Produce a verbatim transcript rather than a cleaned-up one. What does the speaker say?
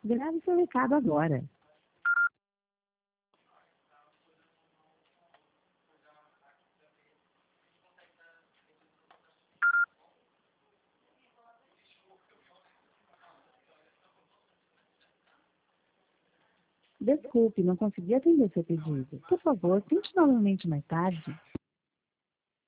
Grave seu recado agora. Desculpe, não consegui atender seu pedido. Por favor, tente novamente mais tarde.